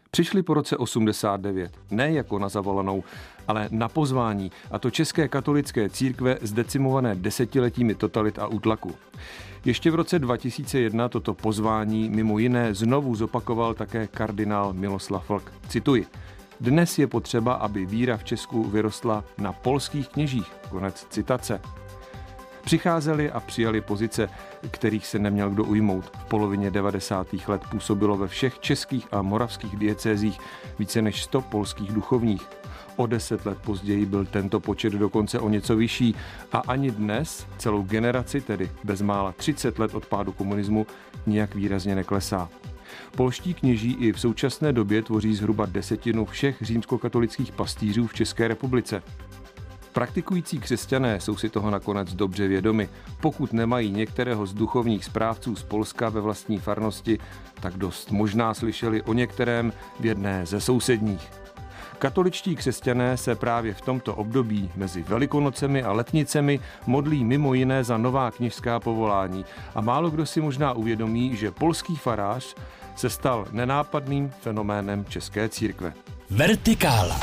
Přišli po roce 89, ne jako na zavolanou, ale na pozvání, a to České katolické církve zdecimované desetiletími totalit a útlaku. Ještě v roce 2001 toto pozvání mimo jiné znovu zopakoval také kardinál Miloslav Vlk. Cituji: Dnes je potřeba, aby víra v Česku vyrostla na polských kněžích. Konec citace. Přicházeli a přijali pozice, kterých se neměl kdo ujmout. V polovině 90. let působilo ve všech českých a moravských diecézích více než 100 polských duchovních. O 10 let později byl tento počet dokonce o něco vyšší a ani dnes celou generaci, tedy bezmála 30 let od pádu komunismu, nijak výrazně neklesá. Polští kněží i v současné době tvoří zhruba 10% všech římskokatolických pastýřů v České republice. Praktikující křesťané jsou si toho nakonec dobře vědomi. Pokud nemají některého z duchovních správců z Polska ve vlastní farnosti, tak dost možná slyšeli o některém v jedné ze sousedních. Katoličtí křesťané se právě v tomto období mezi Velikonocemi a letnicemi modlí mimo jiné za nová kněžská povolání a málo kdo si možná uvědomí, že polský farář se stal nenápadným fenoménem české církve. Vertikála.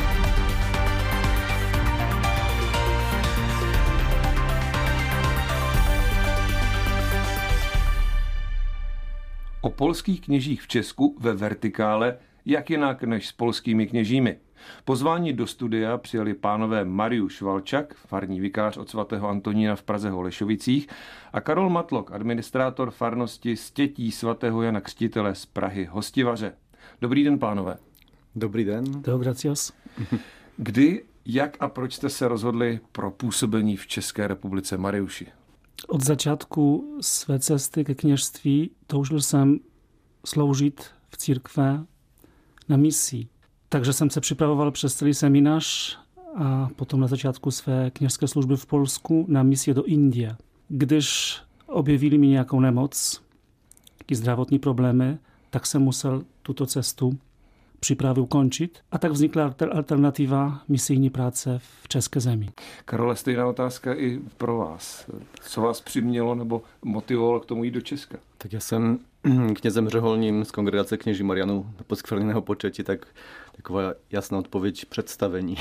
O polských kněžích v Česku ve Vertikále, jak jinak než s polskými kněžími. Pozvání do studia přijali pánové Mariusz Walczak, farní vikář od svatého Antonína v Praze Holešovicích, a Karol Matlok, administrátor farnosti Stětí svatého Jana Křtitele z Prahy Hostivaře. Dobrý den, pánové. Dobrý den. Deo gracias. Kdy, jak a proč jste se rozhodli pro působení v České republice, Mariuši? Od začátku své cesty ke kněžství toužil jsem sloužit v církve na misji. Takže jsem se připravoval přes celý seminář a potom na začátku své kněžské služby v Polsku na misję do Indie. Když objevili mi nějakou nemoc, jaký zdravotní problémy, tak jsem musel tuto cestu přípravy ukončit. A tak vznikla alternativa misijní práce v české zemi. Karole, stejná otázka i pro vás. Co vás přimělo nebo motivovalo k tomu jít do Česka? Tak já jsem knězem řeholním z kongregace kněží Marianů poskvrněného početí, tak taková jasná odpověď představení.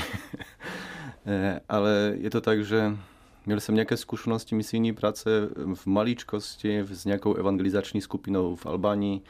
Ale je to tak, že měl jsem nějaké zkušenosti misijní práce v maličkosti s nějakou evangelizační skupinou v Albánii.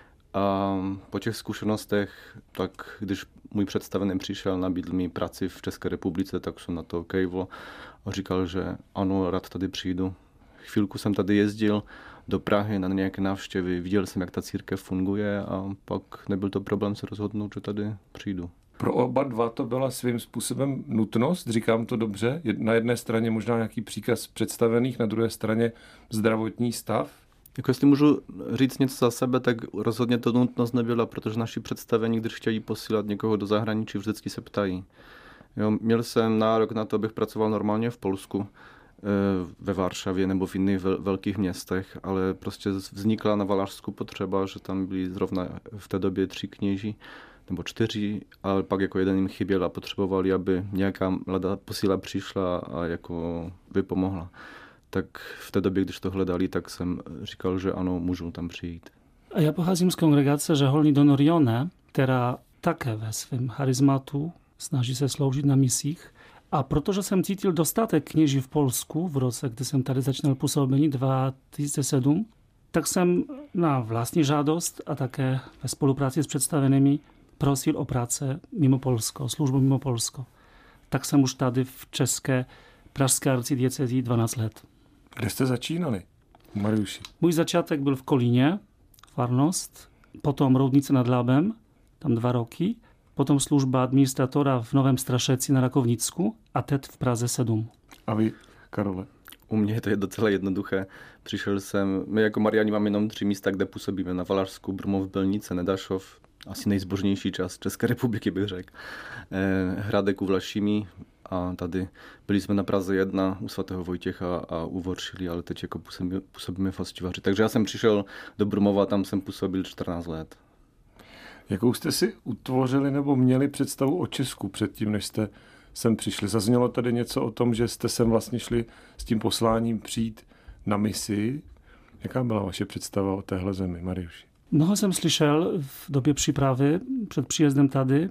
A po těch zkušenostech, tak když můj představený přišel, nabídl mi práci v České republice, tak jsem na to kejvl a říkal, že ano, rád tady přijdu. Chvilku jsem tady jezdil do Prahy na nějaké návštěvy, viděl jsem, jak ta církev funguje a pak nebyl to problém se rozhodnout, že tady přijdu. Pro oba dva to byla svým způsobem nutnost, říkám to dobře. Na jedné straně možná nějaký příkaz představených, na druhé straně zdravotní stav. Jako jestli můžu říct něco za sebe, tak rozhodně to nutnost nebyla, protože naši představení, když chtějí posílat někoho do zahraničí, vždycky se ptají. Jo, měl jsem nárok na to, abych pracoval normálně v Polsku, ve Varšavě nebo v jiných velkých městech, ale prostě vznikla na Valašsku potřeba, že tam byli zrovna v té době 3 kněží nebo 4, ale pak jako jeden jim chyběl a potřebovali, aby nějaká mladá posíla přišla a jako vypomohla. Tak v té době, když to hledali, tak jsem říkal, že ano, můžu tam přijít. A ja pochodzím z kongregacji Řeholní Donorione, která také ve svém charizmatu snaží se sloužit na misích. A protože jsem cítil dostatek kněží v Polsku v roce, kdy jsem tady začal působení 2007, tak jsem na vlastní žádost a také ve spolupráci s představenými prosil o práce mimo Polsko, o službu mimo Polsko. Tak jsem už tady v české pražské arcidiecezii 12 let. Kde jste začínali, Mariuši? Můj začátek byl v Kolíně, farnost, potom Roudnice nad Labem, tam 2 roky, potom služba administratora v Novém Strašeci na Rakovnicku a teď v Praze 7. A vy, Karole? U mě to je docela jednoduché. Přišel jsem, my jako Mariani máme jenom 3 místa, kde působíme, na Valašsku, Brmov, Belnice, Nedašov, asi nejzbožnější část České republiky bych řekl. Hradek u Vlašimi a tady byli jsme na Praze 1 u svatého Vojtěcha a u Voršily, ale teď jako působíme v Hostivaři. Takže já jsem přišel do Brumova, tam jsem působil 14 let. Jakou jste si utvořili nebo měli představu o Česku předtím, než jste sem přišli? Zaznělo tady něco o tom, že jste sem vlastně šli s tím posláním přijít na misi. Jaká byla vaše představa o téhle zemi, Mariuši? Mnoho jsem slyšel v době přípravy przed przyjezdem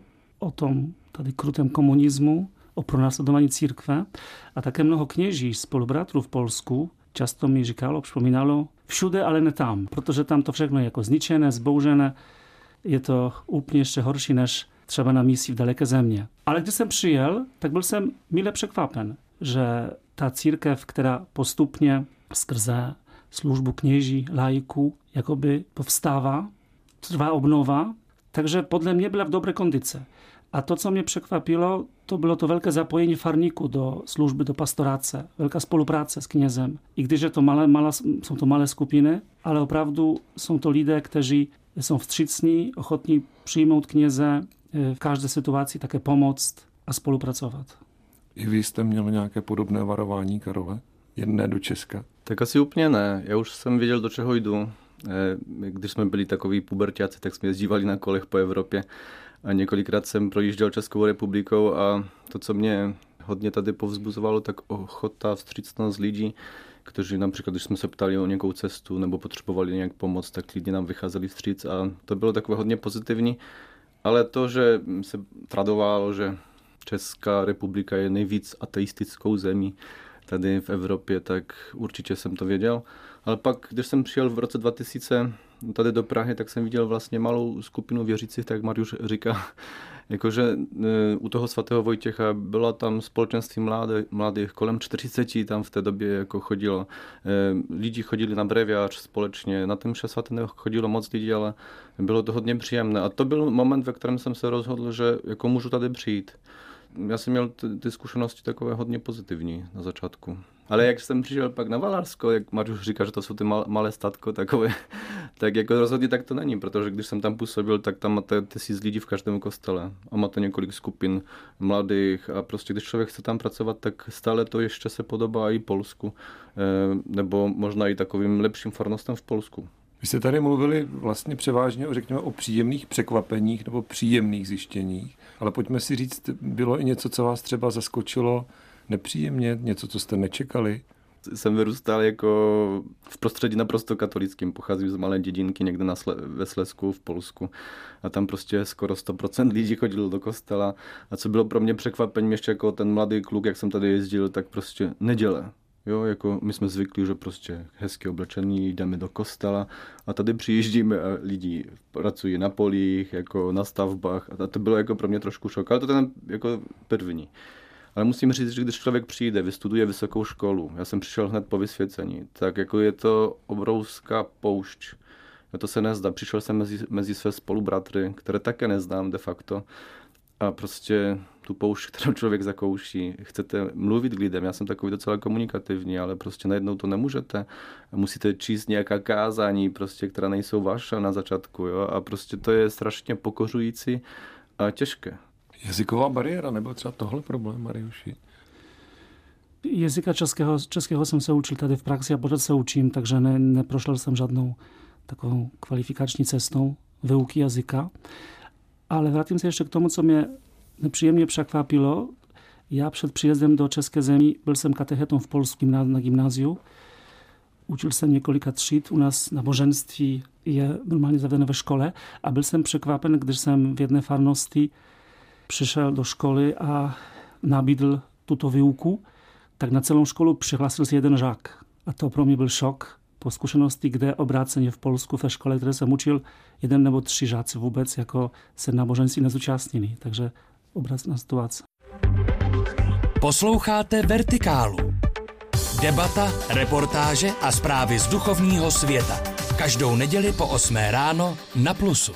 o tom krutém komunizmu, o pronásledování církve. A také mnoho kněží z spolubratru v Polsku často mi říkalo, připomínalo, všude, ale ne tam, protože tam to všechno je jako zničené, zbouřené. Je to úplně ještě horší než třeba na misji v daleké země. Ale když jsem přijel, tak byl jsem mile překvapen, že ta církev, která postupně skrze službu kněží, laiků, jakoby powstała, trwa obnowa, takže podle mě byla v dobré kondyce. A to, co mě překvapilo, to bylo to velké zapojení farníku do služby, do pastorace, velká spolupráce s knězem. I když je to jsou to malé skupiny, ale opravdu jsou to lidé, kteří jsou vstřícní, ochotní přijmout kněze v každé situaci, také pomoct a spolupracovat. I vy jste měl nějaké podobné varování, Karole? Jedné do Česka? Tak asi úplně ne. Já už jsem věděl, do čeho jdu. Když jsme byli takoví puberťáci, tak jsme jezdívali na kolech po Evropě a několikrát jsem projížděl Českou republikou a to, co mě hodně tady povzbuzovalo, tak ochota, vstřícnost lidí, kteří například, když jsme se ptali o nějakou cestu nebo potřebovali nějak pomoc, tak lidi nám vycházeli vstříc a to bylo takové hodně pozitivní. Ale to, že se tradovalo, že Česká republika je nejvíc ateistickou zemí tady v Evropě, tak určitě jsem to věděl. Ale pak, když jsem přijel v roce 2000 tady do Prahy, tak jsem viděl vlastně malou skupinu věřících, tak Mariusz říká, jakože u toho svatého Vojtěcha byla tam společenství mladých kolem 40 tam v té době jako chodilo. Lidi chodili na breviář společně, na ten mše svatého chodilo moc lidí, ale bylo to hodně příjemné. A to byl moment, ve kterém jsem se rozhodl, že jako můžu tady přijít. Já jsem měl ty zkušenosti takové hodně pozitivní na začátku. Ale jak jsem přišel pak na Valašsko, jak Mariusz říká, že to jsou ty malé statko takové, tak jako rozhodně tak to není, protože když jsem tam působil, tak tam máte 1000 lidí v každém kostele a máte několik skupin mladých a prostě když člověk chce tam pracovat, tak stále to ještě se podobá i Polsku, nebo možná i takovým lepším farnostem v Polsku. Vy jste tady mluvili vlastně převážně řekněme o příjemných překvapeních nebo příjemných zjištěních, ale pojďme si říct, bylo i něco, co vás třeba zaskočilo nepříjemně, něco, co jste nečekali? Jsem vyrůstal jako v prostředí naprosto katolickým, pocházím z malé dědinky někde ve Slezsku v Polsku a tam prostě skoro 100% lidí chodilo do kostela a co bylo pro mě překvapením ještě jako ten mladý kluk, jak jsem tady jezdil, tak prostě neděle. Jo, jako my jsme zvyklí, že prostě hezky oblečení, jdeme do kostela a tady přijíždíme a lidi pracují na polích, jako na stavbách a to bylo jako pro mě trošku šok, ale to ten jako první. Ale musím říct, že když člověk přijde, vystuduje vysokou školu, já jsem přišel hned po vysvěcení, tak jako je to obrovská poušť. To se nezdá. Přišel jsem mezi své spolubratry, které také neznám de facto. A prostě tu poušť, kterou člověk zakouší, chcete mluvit k lidem, já jsem takový docela komunikativní, ale prostě najednou to nemůžete. Musíte číst nějaká kázání, prostě, která nejsou vaše na začátku. Jo? A prostě to je strašně pokořující a těžké. Jazyková bariéra, nebo třeba tohle problém, Mariuši? Jazyka českého jsem se učil tady v praxi a pořád se učím, takže neprošel jsem žádnou takovou kvalifikační cestou výuky jazyka. Ale vrátím se ještě k tomu, co mě nepříjemně překvapilo. Já před příjezdem do české země byl jsem katechetą v Polsku na gimnáziu. Učil jsem několika tříd, u nás náboženství je normálně zavedeno ve škole a byl jsem překvapen, když jsem v jedné farnosti přišel do školy a nabídl tuto výuku, tak na celou školu přihlásil se jeden žák. A to pro mě byl šok po zkušenosti, kde obráceně v Polsku ve škole, které jsem učil, 1 nebo 3 žáci vůbec jako se náboženství nezúčastnili. Takže obrácená situace. Posloucháte Vertikálu. Debata, reportáže a zprávy z duchovního světa. Každou neděli po 8 ráno na Plusu.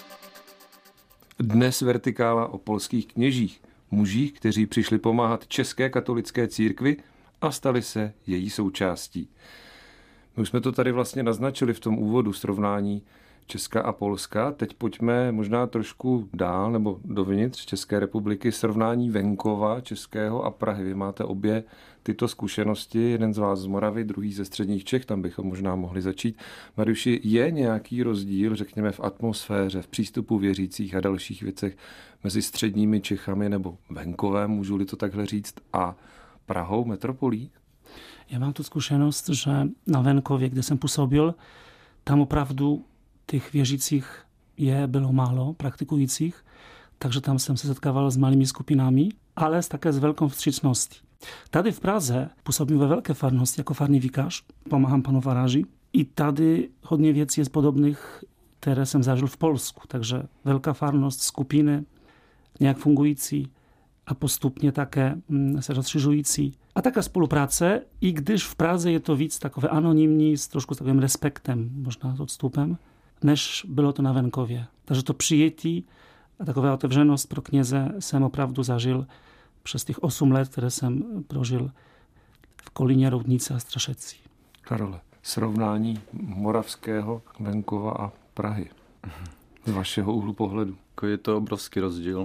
Dnes Vertikála o polských kněžích, mužích, kteří přišli pomáhat české katolické církvi a stali se její součástí. My už jsme to tady vlastně naznačili v tom úvodu srovnání Česka a Polska. Teď pojďme možná trošku dál nebo dovnitř České republiky, srovnání venkova českého a Prahy. Vy máte obě tyto zkušenosti, jeden z vás z Moravy, druhý ze středních Čech, tam bychom možná mohli začít. Mariuši, je nějaký rozdíl, řekněme, v atmosféře, v přístupu věřících a dalších věcech mezi středními Čechami nebo venkovem, můžu-li to takhle říct, a Prahou, metropolí? Já mám tu zkušenost, že na venkově, kde jsem působil, tam opravdu těch věřících bylo málo praktykujících, takže tam jsem se setkával s malými skupinami, ale také s velkou vstřícností. Tady v Praze působím ve velké farnosti jako farný vikář, pomáhám panu faráři i tady hodně věcí jest podobných, které jsem zažil v Polsku, takže velká farnost, skupiny nějak fungující a postupně také se rozšiřující. A také spolupráce, i když v Praze je to víc takové anonymní, s trošku takovým respektem, možná s odstupem, než bylo to na venkově. Takže to přijetí a taková otevřenost pro kněze jsem opravdu zažil přes těch 8 let, které jsem prožil v Kolíně, Roudnice a Strašecí. Karole, srovnání moravského venkova a Prahy z vašeho úhlu pohledu. Je to obrovský rozdíl.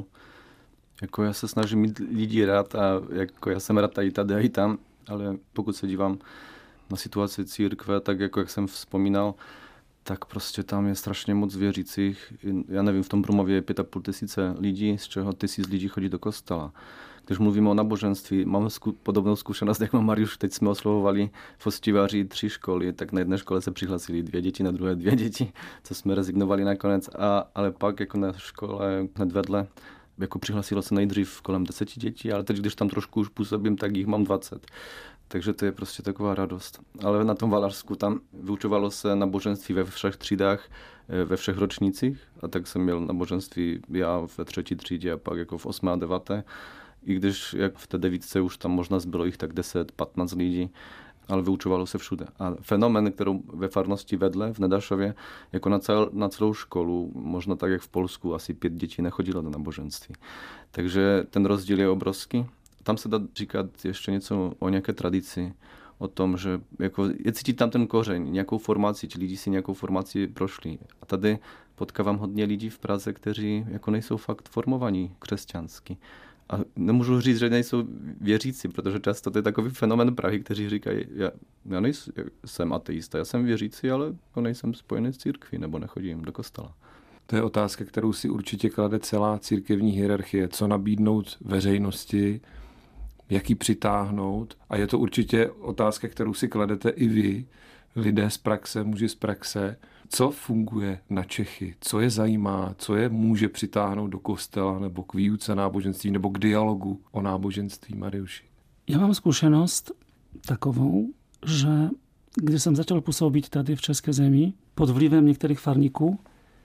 Já se snažím mít lidi rád a já jsem rád tady a i tam, ale pokud se dívám na situaci církve, tak jak jsem vzpomínal, tak prostě tam je strašně moc věřících. Já nevím, v tom Brumově je 5,5 tisíce lidí, z čeho 1000 lidí chodí do kostela. Když mluvíme o náboženství, mám podobnou zkušenost, jak má Mariusz. Teď jsme oslovovali v Hostivaři 3 školy, tak na jedné škole se přihlásili 2 děti, na druhé 2 děti, co jsme rezignovali nakonec. Ale pak jako na škole hned vedle, přihlásilo se nejdřív kolem 10 dětí, ale teď, když tam trošku už působím, tak jich mám 20. Takže to je prostě taková radost. Ale na tom Valašsku tam vyučovalo se náboženství ve všech třídách, ve všech ročnících. A tak jsem měl náboženství já ve 3. třídě a pak jako v 8. a 9. I když jak v té 9. už tam možná zbylo jich tak 10-15 lidí, ale vyučovalo se všude. A fenomén, kterou ve farnosti vedle v Nedašově, jako na celou školu, možná tak jak v Polsku, asi 5 dětí nechodilo do náboženství. Takže ten rozdíl je obrovský. Tam se dá říkat ještě něco o nějaké tradici, o tom, že je cítit tam ten kořeň, nějakou formaci, ti lidi si nějakou formaci prošli. A tady potkávám hodně lidí v Praze, kteří nejsou fakt formovaní křesťansky. A nemůžu říct, že nejsou věřící, protože často to je takový fenomén Prahy, kteří říkají, já nejsem ateista, já jsem věřící, ale nejsem spojený s církví, nebo nechodím do kostela. To je otázka, kterou si určitě klade celá církevní hierarchie. Co nabídnout veřejnosti, jak ji přitáhnout. A je to určitě otázka, kterou si kladete i vy, lidé z praxe, muži z praxe. Co funguje na Čechy? Co je zajímá? Co je může přitáhnout do kostela nebo k výuce náboženství nebo k dialogu o náboženství, Mariuši? Já mám zkušenost takovou, že když jsem začal působit tady v České zemi, pod vlivem některých farníků,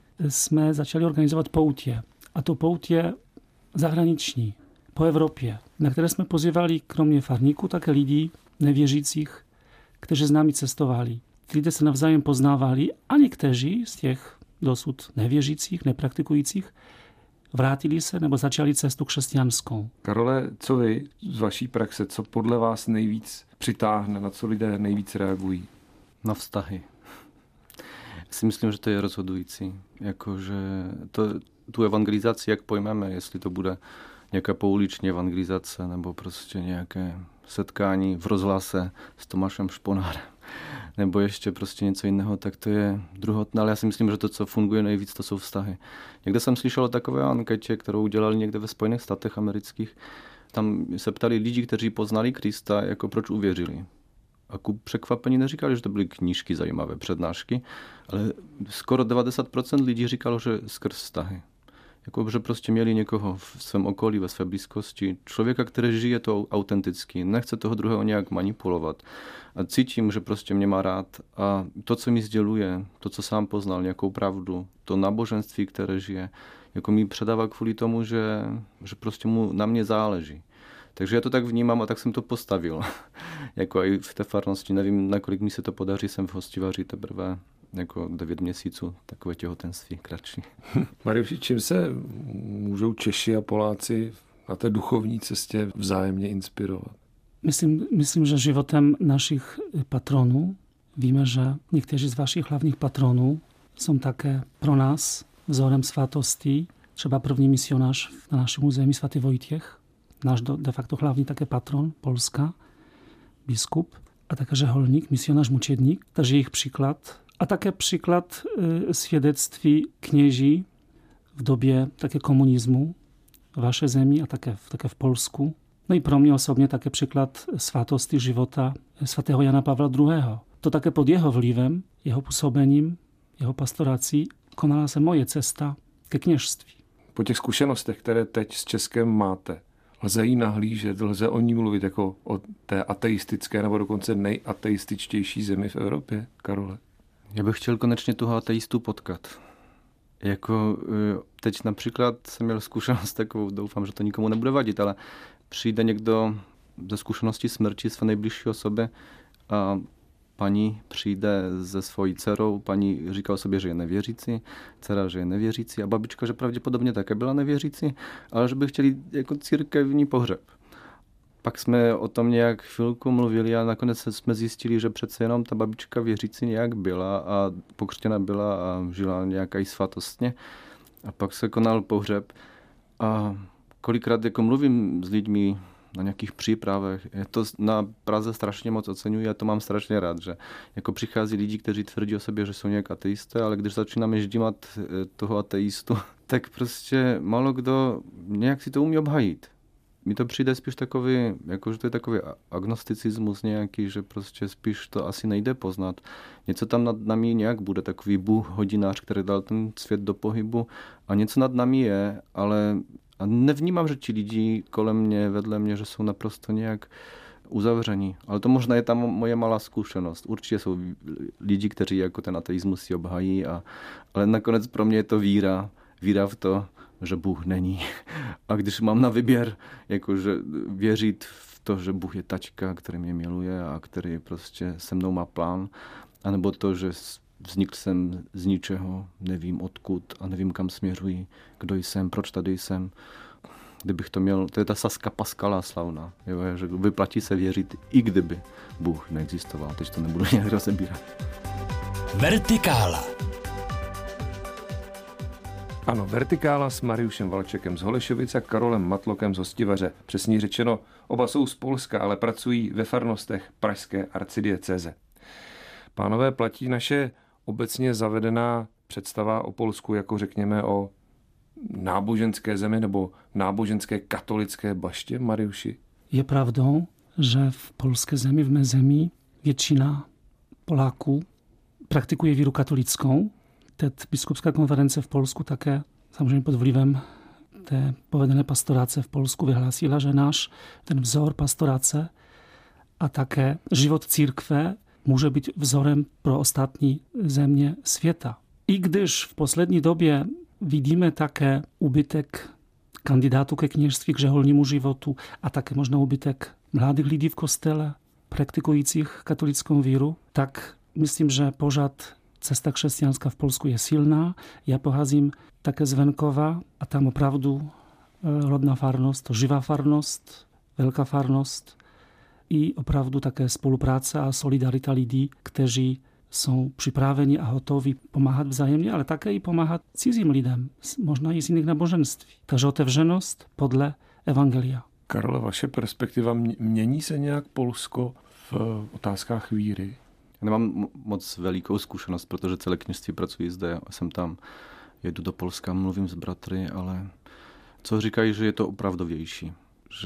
jsme začali organizovat poutě. A to poutě zahraniční, po Evropě, na které jsme pozývali kromě farníků také lidí nevěřících, kteří s námi cestovali. Lidé se navzájem poznávali a někteří z těch dosud nevěřících, nepraktikujících vrátili se nebo začali cestu křesťanskou. Karole, co vy z vaší praxe, co podle vás nejvíc přitáhne, na co lidé nejvíc reagují? Na vztahy. Já si myslím, že to je rozhodující. Tu evangelizaci, jak pojmeme, jestli to bude nějaká pouliční evangelizace nebo prostě nějaké setkání v rozhlase s Tomášem Šponárem nebo ještě prostě něco jiného, tak to je druhotné, ale já si myslím, že to, co funguje nejvíc, to jsou vztahy. Někde jsem slyšel o takové anketě, kterou udělali někde ve Spojených státech amerických. Tam se ptali lidi, kteří poznali Krista, proč uvěřili. A ku překvapení neříkali, že to byly knížky zajímavé, přednášky, ale skoro 90% lidí říkalo, že skrz vztahy. Že prostě měli někoho v svém okolí, ve své blízkosti. Člověka, který žije to autenticky, nechce toho druhého nějak manipulovat. A cítím, že prostě mě má rád. A to, co mi sděluje, to, co sám poznal, nějakou pravdu, to náboženství, které žije, mi předává kvůli tomu, že prostě mu na mě záleží. Takže já to tak vnímám a tak jsem to postavil. I v té farnosti, nevím, nakolik mi se to podaří, jsem v Hostivaři teprve 9 měsíců, takové těhotenství kratší. Mariuši, čím se můžou Češi a Poláci na té duchovní cestě vzájemně inspirovat? Myslím, že životem našich patronů. Víme, že někteří z vašich hlavních patronů jsou také pro nás vzorem svatosti. Třeba první misionář na našem území, svatý Vojtěch, náš de facto hlavní také patron Polska, biskup, a také řeholník, misionář mučedník, takže jejich příklad. A také příklad svědectví kněží v době také komunismu v vaší zemi a také v Polsku. No i pro mě osobně také příklad svatosti života svatého Jana Pavla II. To také pod jeho vlivem, jeho působením, jeho pastorací konala se moje cesta ke kněžství. Po těch zkušenostech, které teď s Českem máte, lze jí nahlížet, lze o ní mluvit jako o té ateistické nebo dokonce nejateističtější zemi v Evropě, Karole? Já bych chtěl konečně toho ateistu potkat. Jako teď například jsem měl zkušenost takovou, doufám, že to nikomu nebude vadit, ale přijde někdo ze zkušenosti smrti své nejbližší osoby a paní přijde se svojí dcerou, paní říká o sobě, že je nevěřící, dcera, že je nevěřící a babička, že pravděpodobně také byla nevěřící, ale že by chtěli jako církevní pohřeb. Pak jsme o tom nějak chvilku mluvili a nakonec jsme zjistili, že přece jenom ta babička věřící nějak byla a pokřtěna byla a žila nějak i svatostně. A pak se konal pohřeb a kolikrát jako mluvím s lidmi na nějakých přípravách. Je to na Praze strašně moc oceňuji a to mám strašně rád, že jako přichází lidi, kteří tvrdí o sobě, že jsou nějak ateisté, ale když začínáme ždímat toho ateistu, tak prostě málo kdo nějak si to umí obhajit. Mi to přijde spíš takový, jakože to je takový agnosticismus nějaký, že prostě spíš to asi nejde poznat. Něco tam nad námi nějak bude, takový Bůh hodinář, který dal ten svět do pohybu a něco nad námi je, ale a nevnímám, že ti lidi kolem mě, vedle mě, že jsou naprosto nějak uzavření. Ale to možná je tam moje malá zkušenost. Určitě jsou lidi, kteří jako ten ateismus si obhají, ale nakonec pro mě je to víra v to, že Bůh není. A když mám na výběr, jakože věřit v to, že Bůh je tačka, který mě miluje a který prostě se mnou má plán, anebo to, že vznikl jsem z ničeho, nevím odkud a nevím, kam směřuji, kdo jsem, proč tady jsem. Kdybych to měl, to je ta Saska Pascala slavná, že vyplatí se věřit, i kdyby Bůh neexistoval. Teď to nebudu nějak rozebírat. Vertikála. Ano, Vertikála s Mariušem Valčekem z Holešovic a Karolem Matlokem z Hostivaře. Přesně řečeno, oba jsou z Polska, ale pracují ve farnostech pražské arcidiecéze. Pánové, platí naše obecně zavedená představa o Polsku jako řekněme o náboženské zemi nebo náboženské katolické baště, Mariuši? Je pravdou, že v polské zemi, v mé zemi, většina Poláků praktikuje víru katolickou. Teď biskupská konference v Polsku také, samozřejmě pod vlivem té povedené pastorace v Polsku vyhlásila, že náš ten vzor pastorace a také život církve může být vzorem pro ostatní země světa. I když v poslední době vidíme také úbytek kandidátů ke kněžství, k řeholnímu životu a také možná úbytek mladých lidí v kostele, praktikujících katolickou víru, tak myslím, že pořád cesta křesťanská v Polsku je silná. Já pocházím také z venkova a tam opravdu rodná farnost, živá farnost, velká farnost i opravdu také spolupráce a solidarita lidí, kteří jsou připraveni a hotoví pomáhat vzájemně, ale také i pomáhat cizím lidem, možná i z jiných náboženství. Takže otevřenost podle evangelia. Karole, vaše perspektiva, mění se nějak Polsko v otázkách víry? Já nemám moc velikou zkušenost, protože celé kněžství pracuji zde, jsem tam, jedu do Polska, mluvím s bratry, ale co říkají, že je to opravdovější. Že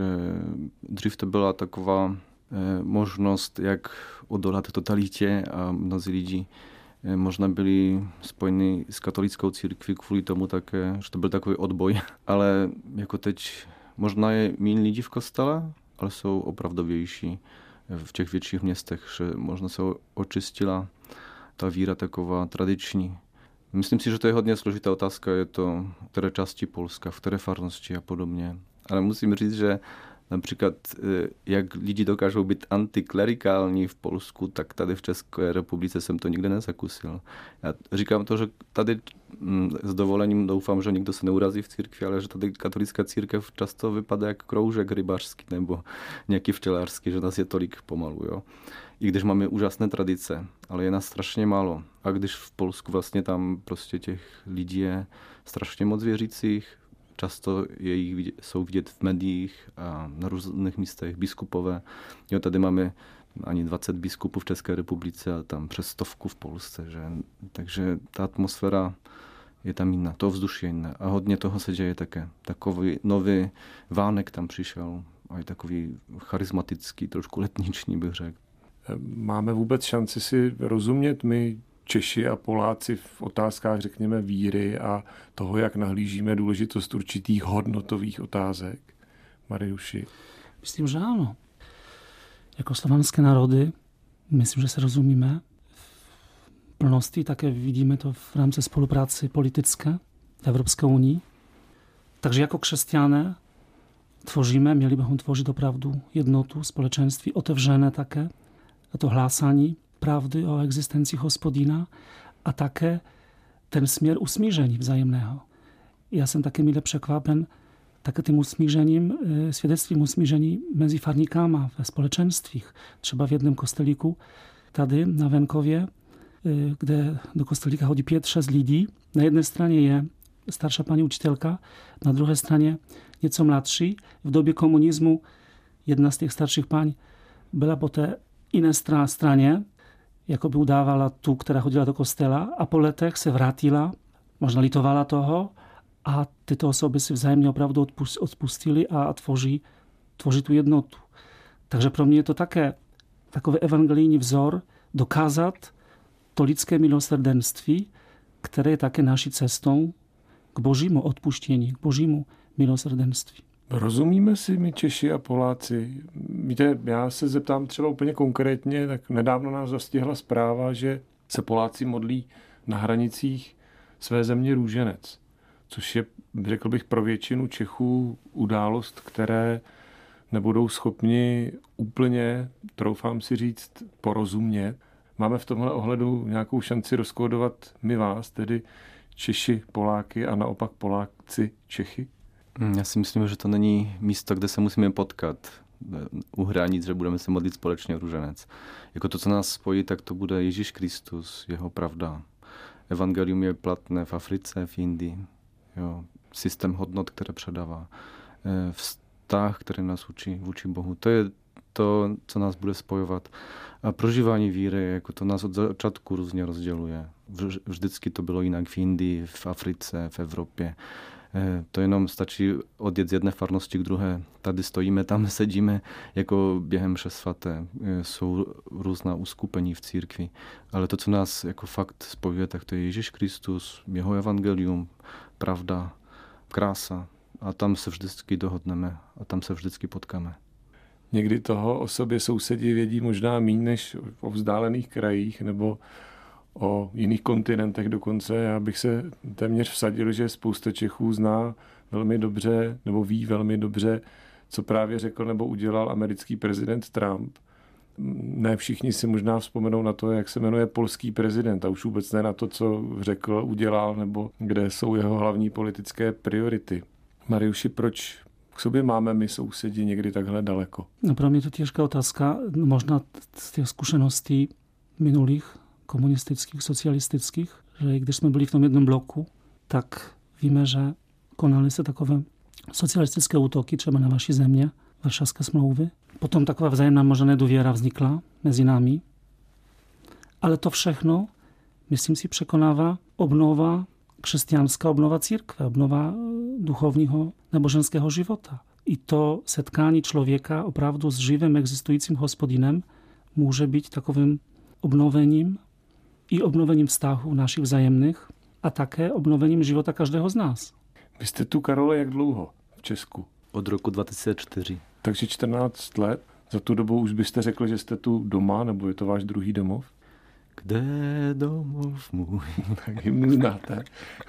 dřív to byla taková možnost, jak odolat totalitě a mnozí lidi možná byli spojeni s katolickou církví kvůli tomu také, že to byl takový odboj. Ale jako teď možná je méně lidí v kostele, ale jsou opravdovější v těch větších městech, že možná se očistila ta víra taková tradiční. Myslím si, že to je hodně složitá otázka, je to v které části Polska, v které farnosti a podobně. Ale musím říct, že například, jak lidi dokážou být antiklerikální v Polsku, tak tady v České republice jsem to nikdy nezakusil. Já říkám to, že tady s dovolením doufám, že nikdo se neurazí v církvi, ale že tady katolická církev často vypadá jak kroužek rybářský nebo nějaký včelářský, že nás je tolik pomalu. Jo? I když máme úžasné tradice, ale je nás strašně málo. A když v Polsku vlastně tam prostě těch lidí je strašně moc věřících, často jsou vidět v médiích a na různých místech biskupové. Jo, tady máme ani 20 biskupů v České republice a tam přes 100 v Polsce. Že? Takže ta atmosféra je tam jiná, to vzduší je jiné. A hodně toho se děje také. Takový nový vánek tam přišel a je takový charismatický, trošku letniční bych řekl. Máme vůbec šanci si rozumět my Češi a Poláci v otázkách, řekněme, víry a toho, jak nahlížíme důležitost určitých hodnotových otázek? Mariuši? Myslím, že ano. Jako slovanské národy, myslím, že se rozumíme v plnosti, také vidíme to v rámci spolupráce politické v Evropské unii. Takže jako křesťané měli bychom tvořit opravdu jednotu, společenství, otevřené také, a to hlásání pravdy o existenci Hospodina a také ten směr usmíření vzájemného. Já jsem také mile překvapen také tím usmířením, svědectvím usmíření mezi farníkama ve společenstvích. Třeba v jednom kostelíku tady na venkově, kde do kostelíka chodí 5-6 lidí. Na jedné straně je starší paní učitelka, na druhé straně něco mladší. V době komunismu jedna z těch starších paní byla po té jiné straně, jako by udávala tu, která chodila do kostela, a po letech se vrátila, možná litovala toho, a tyto osoby si vzájemně opravdu odpustili a tvoří tu jednotu. Takže pro mě je to také takový evangelijní vzor dokázat to lidské milosrdenství, které je také naší cestou k božímu odpuštění, k božímu milosrdenství. Rozumíme si my Češi a Poláci? Víte, já se zeptám třeba úplně konkrétně, tak nedávno nás zastihla zpráva, že se Poláci modlí na hranicích své země růženec, což je, řekl bych, pro většinu Čechů událost, které nebudou schopni úplně, troufám si říct, porozumět. Máme v tomhle ohledu nějakou šanci rozkódovat my vás, tedy Češi, Poláky a naopak Poláci, Čechy? Já si myslím, že to není místo, kde se musíme potkat u hranic, že budeme se modlit společně růženec. Jako to, co nás spojí, tak to bude Ježíš Kristus, jeho pravda. Evangelium je platné v Africe, v Indii. Jo, systém hodnot, které předává. Vztah, který nás učí vůči Bohu. To je to, co nás bude spojovat. A prožívání víry, jako to nás od začátku různě rozděluje. Vždycky to bylo jinak v Indii, v Africe, v Evropě. To jenom stačí odjet z jedné farnosti k druhé. Tady stojíme, tam sedíme, jako během mše svaté. Jsou různá uskupení v církvi. Ale to, co nás jako fakt spojuje, tak to je Ježíš Kristus, jeho evangelium, pravda, krása. A tam se vždycky dohodneme a tam se vždycky potkáme. Někdy toho o sobě sousedi vědí možná méně než o vzdálených krajích nebo o jiných kontinentech dokonce. Já bych se téměř vsadil, že spousta Čechů zná velmi dobře nebo ví velmi dobře, co právě řekl nebo udělal americký prezident Trump. Ne všichni si možná vzpomenou na to, jak se jmenuje polský prezident a už vůbec ne na to, co řekl, udělal nebo kde jsou jeho hlavní politické priority. Mariuši, proč k sobě máme my sousedi někdy takhle daleko? No pro mě to těžká otázka. Možná z těch zkušeností minulých komunistických, socialistických, že když jsme byli v tom jednom bloku, tak víme, že konaly se takové socialistické útoky třeba na vaší země, Varšavské smlouvy. Potom taková vzájemná možná nedůvěra vznikla mezi námi. Ale to všechno, myslím si, překonává obnova křesťanská, obnova církve, obnova duchovního náboženského života. I to setkání člověka opravdu s živým existujícím Hospodinem může být takovým obnovením i obnovením vztahů našich vzájemných a také obnovením života každého z nás. Vy jste tu, Karole, jak dlouho v Česku? Od roku 2004. Takže 14 let. Za tu dobu už byste řekl, že jste tu doma, nebo je to váš druhý domov? Kde domov můj? Tak hymnu znáte.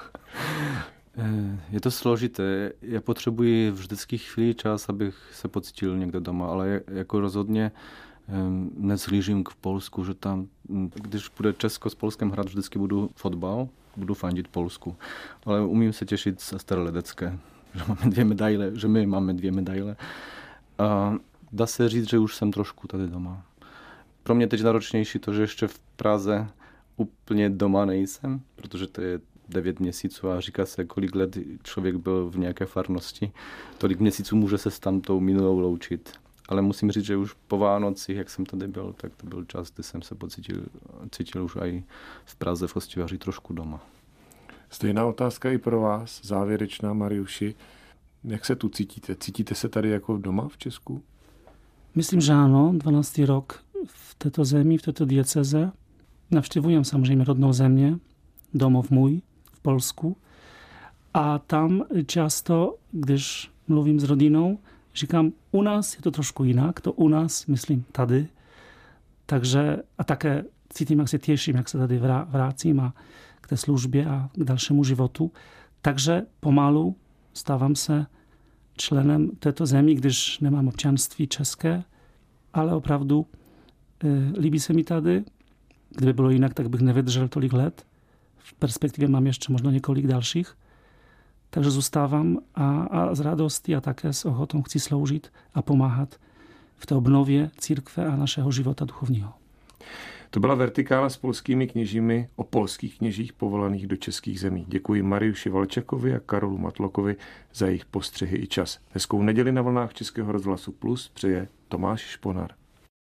Je to složité. Já potřebuji vždycky chvíli čas, abych se pocítil někde doma, ale jako rozhodně nezhlížím k Polsku, že tam, když bude Česko s Polskem hrát, vždycky budu fotbal, budu fandit Polsku. Ale umím se těšit za Staroledecké, že my máme 2 medaile. A dá se říct, že už jsem trošku tady doma. Pro mě teď náročnější to, že ještě v Praze úplně doma nejsem, protože to je 9 měsíců a říká se, kolik let člověk byl v nějaké farnosti, tolik měsíců může se s tamtou minulou loučit. Ale musím říct, že už po Vánocích, jak jsem tady byl, tak to byl čas, kdy jsem se cítil už i v Praze v Hostivaři trošku doma. Stejná otázka i pro vás, závěrečná, Mariuši. Jak se tu cítíte? Cítíte se tady jako doma v Česku? Myslím, že ano, 12. rok v této zemi, v této dieceze. navštěvujem samozřejmě rodnou země, domov můj v Polsku. A tam často, když mluvím s rodinou, říkám, u nás je to trošku jinak, to u nás, myslím, tady. Takže a také cítím, jak se těším, jak se tady vracím a k té službě a k dalšímu životu. Takže pomalu stávám se členem této zemi, když nemám občanství české, ale opravdu líbí se mi tady. Kdyby bylo jinak, tak bych nevydržel tolik let. V perspektivě mám ještě možná několik dalších. Takže zůstávám a z radosti a také s ochotou chci sloužit a pomáhat v té obnově církve a našeho života duchovního. To byla Vertikála s polskými kněžími o polských kněžích povolaných do českých zemí. Děkuji Mariuši Valčakovi a Karolu Matlokovi za jejich postřehy i čas. Hezkou neděli na vlnách Českého rozhlasu Plus přeje Tomáš Šponar.